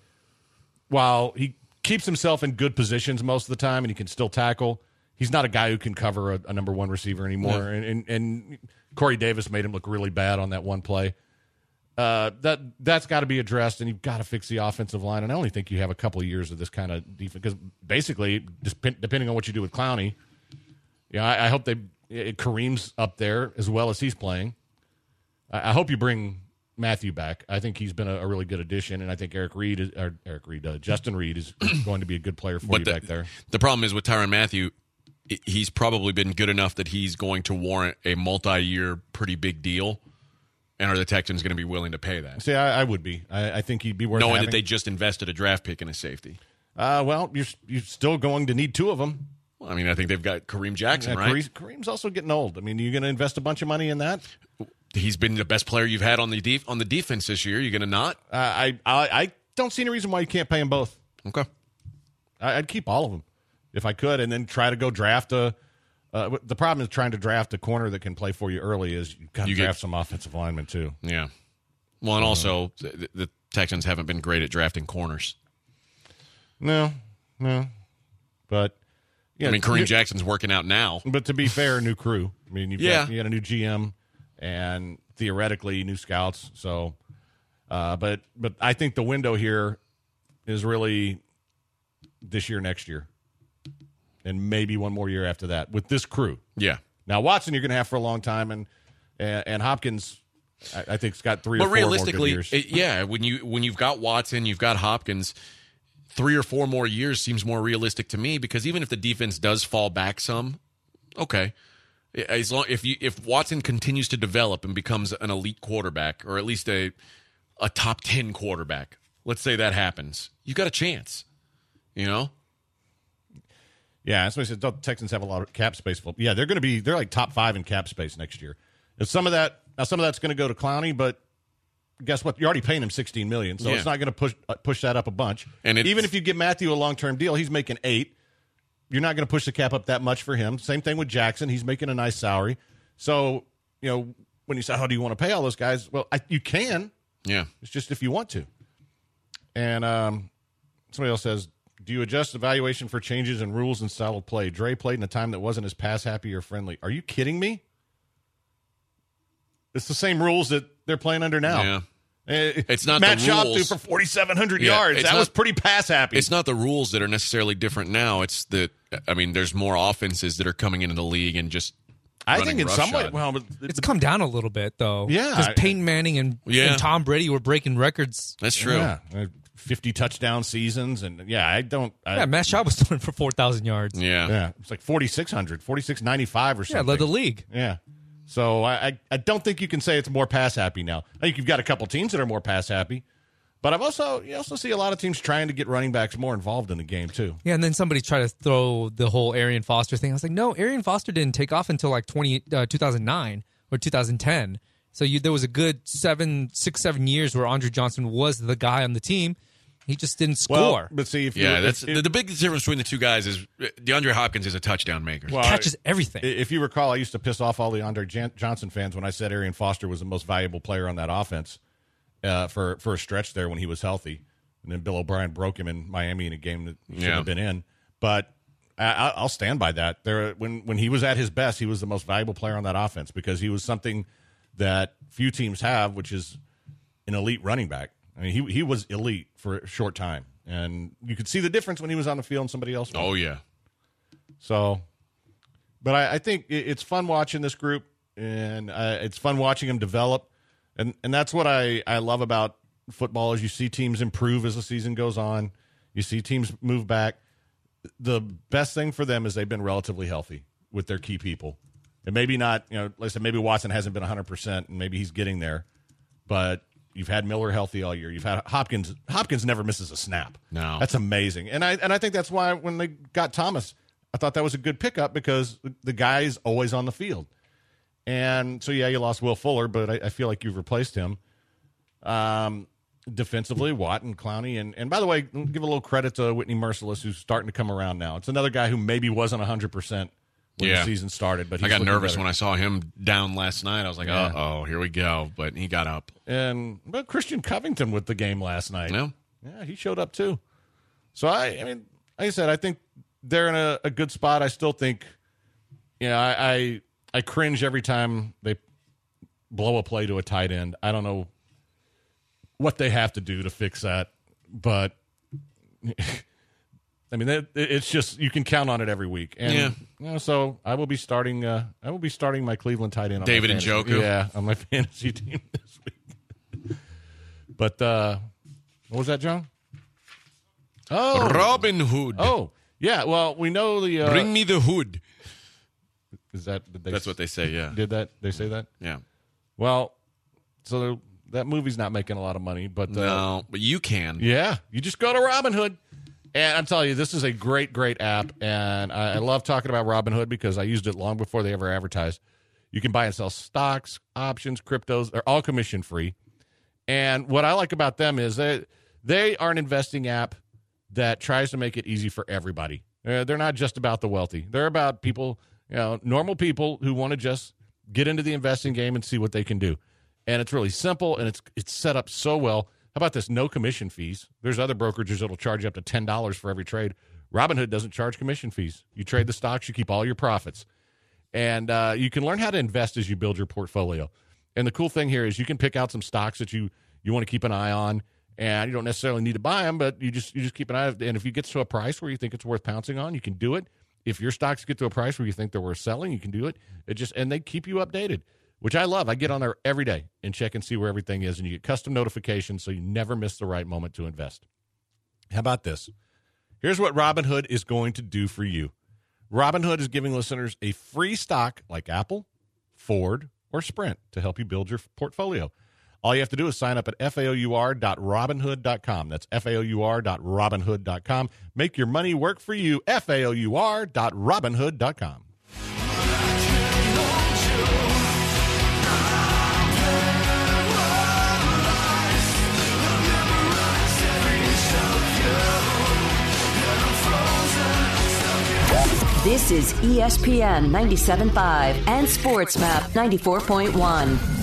while he keeps himself in good positions most of the time and he can still tackle, he's not a guy who can cover a, a number one receiver anymore. Yeah. And, and and Corey Davis made him look really bad on that one play. Uh, that that's got to be addressed, and you've got to fix the offensive line. And I only think you have a couple of years of this kind of defense because basically, just p- depending on what you do with Clowney, yeah, I, I hope they it, Kareem's up there as well as he's playing. I, I hope you bring Matthew back. I think he's been a, a really good addition, and I think Eric Reed, is, or Eric Reed, uh, Justin Reed is going to be a good player for But you the, back there. the problem is with Tyrann Mathieu, i- he's probably been good enough that he's going to warrant a multi-year, pretty big deal. And are the Texans going to be willing to pay that? See, I, I would be. I, I think he'd be worth Knowing having. that they just invested a draft pick in a safety. Uh, well, you're you're still going to need two of them. Well, I mean, I think they've got Kareem Jackson, Yeah, right? Kareem- Kareem's also getting old. I mean, are you going to invest a bunch of money in that? He's been the best player you've had on the def- on the defense this year. You going to not? Uh, I, I I don't see any reason why you can't pay them both. Okay. I, I'd keep all of them if I could, and then try to go draft a. Uh, the problem is trying to draft a corner that can play for you early. Is you've got to You get- draft some offensive linemen too. Yeah. Well, and also the, the Texans haven't been great at drafting corners. No, no, but yeah, I mean, Kareem you- Jackson's working out now. But to be fair, new crew. I mean, you've Yeah. got, you got a new G M and theoretically new scouts. So, uh, but but I think the window here is really this year, next year. and maybe one more year after that with this crew. Yeah. Now, Watson, you're going to have for a long time, and and, and Hopkins, I, I think, has got three but or four more good realistically, years. it, yeah, when you when you've got Watson, you've got Hopkins, three or four more years seems more realistic to me because even if the defense does fall back some, okay, as long if you if Watson continues to develop and becomes an elite quarterback or at least a a top ten quarterback, let's say that happens, you got a chance, you know. Yeah, that's why I said the Texans have a lot of cap space. Yeah, they're going to be they're like top five in cap space next year. And some of that now, some of that's going to go to Clowney, but guess what? You're already paying him sixteen million dollars, so Yeah. it's not going to push uh, push that up a bunch. And it's- even if you give Matthew a long term deal, he's making eight. You're not going to push the cap up that much for him. Same thing with Jackson; he's making a nice salary. So you know when you say, "How do you want to pay all those guys?" Well, I, you can. Yeah, it's just if you want to. And um, somebody else says, do you adjust evaluation for changes in rules and style of play? Dre played in a time that wasn't as pass happy or friendly. Are you kidding me? It's the same rules that they're playing under now. Yeah. Eh, It's not Matt the Schaub rules. threw for forty-seven hundred Yeah, yards. it's That not- was pretty pass happy. It's not the rules that are necessarily different now. It's that I mean, there's more offenses that are coming into the league and just. I running think in some way, roughshod. well, but It's come down a little bit, though. Yeah. Because Peyton Manning and, Yeah. and Tom Brady were breaking records. That's true. yeah, uh, fifty touchdown seasons, and yeah, I don't. I, Yeah, Matt Schaub was throwing for four thousand yards. Yeah. yeah, it's like forty-six hundred, forty-six ninety-five or Yeah, something. led the league. Yeah. So I, I I don't think you can say it's more pass happy now. I think you've got a couple teams that are more pass happy, but I've also you also see a lot of teams trying to get running backs more involved in the game too. Yeah, and then somebody tried to throw the whole Arian Foster thing. I was like, no, Arian Foster didn't take off until like twenty, uh, two thousand nine or two thousand ten. So you, there was a good seven, six, seven years where Andre Johnson was the guy on the team. He just didn't score. Well, but see if Yeah, you, that's if, the, the big difference between the two guys is uh, DeAndre Hopkins is a touchdown maker. well, catches everything. If you recall, I used to piss off all the Andre Jan- Johnson fans when I said Arian Foster was the most valuable player on that offense uh, for for a stretch there when he was healthy, and then Bill O'Brien broke him in Miami in a game that he shouldn't Yeah. have been in. But I, I'll stand by that. There, when when he was at his best, he was the most valuable player on that offense because he was something that few teams have, which is an elite running back. I mean, he he was elite for a short time, and you could see the difference when he was on the field and somebody else. Oh yeah, So, but I, I think it, it's fun watching this group, and uh, it's fun watching them develop, and and that's what I, I love about football is you see teams improve as the season goes on. You see teams move back. The best thing for them is they've been relatively healthy with their key people, and maybe not. You know, like I said, maybe Watson hasn't been one hundred percent, and maybe he's getting there, but. You've had Miller healthy all year. You've had Hopkins. Hopkins never misses a snap. No. That's amazing. And I and I think that's why when they got Thomas, I thought that was a good pickup because the guy's always on the field. And so, yeah, you lost Will Fuller, but I, I feel like you've replaced him. Um, defensively, Watt and Clowney. And, and by the way, give a little credit to Whitney Merciless, who's starting to come around now. It's another guy who maybe wasn't one hundred percent when Yeah. the season started. But I he's got looking nervous better. when I saw him down last night. I was like, Yeah. uh oh, here we go. But he got up. And but Christian Covington with the game last night. Yeah. Yeah, he showed up too. So I, I mean, like I said, I think they're in a, a good spot. I still think, you know, I, I I cringe every time they blow a play to a tight end. I don't know what they have to do to fix that, but I mean, it, it's just you can count on it every week. And, Yeah. You know, so I will be starting. Uh, I will be starting my Cleveland tight end. On David my and fantasy- Njoku? Yeah, on my fantasy team this week. But uh, what was that, John? Oh, Robin Hood. Oh, yeah. Well, we know the. Uh, Bring me the hood. Is that? Did they, That's what they say, yeah. Did that? They say that? Yeah. Well, so that movie's not making a lot of money, but uh, No, but you can. yeah, you just go to Robinhood. And I'm telling you, this is a great, great app, and I, I love talking about Robinhood because I used it long before they ever advertised. You can buy and sell stocks, options, cryptos. They're all commission free. And what I like about them is that they are an investing app that tries to make it easy for everybody. Uh, they're not just about the wealthy. They're about people, you know, normal people who want to just get into the investing game and see what they can do. And it's really simple, and it's it's set up so well. How about this? No commission fees. There's other brokerages that will charge you up to ten dollars for every trade. Robinhood doesn't charge commission fees. You trade the stocks, you keep all your profits. And uh, you can learn how to invest as you build your portfolio. And the cool thing here is you can pick out some stocks that you, you want to keep an eye on, and you don't necessarily need to buy them, but you just you just keep an eye on it. And if you get to a price where you think it's worth pouncing on, you can do it. if your stocks get to a price where you think they're worth selling, you can do it. It just and they keep you updated, which I love. I get on there every day and check and see where everything is, and you get custom notifications so you never miss the right moment to invest. How about this? Here's what Robinhood is going to do for you. Robinhood is giving listeners a free stock like Apple, Ford, or Sprint to help you build your portfolio. All you have to do is sign up at F A O U R dot robinhood dot com. That's F A O U R dot robinhood dot com. Make your money work for you. F A O U R dot robinhood dot com. This is E S P N ninety-seven point five and SportsMap ninety-four point one.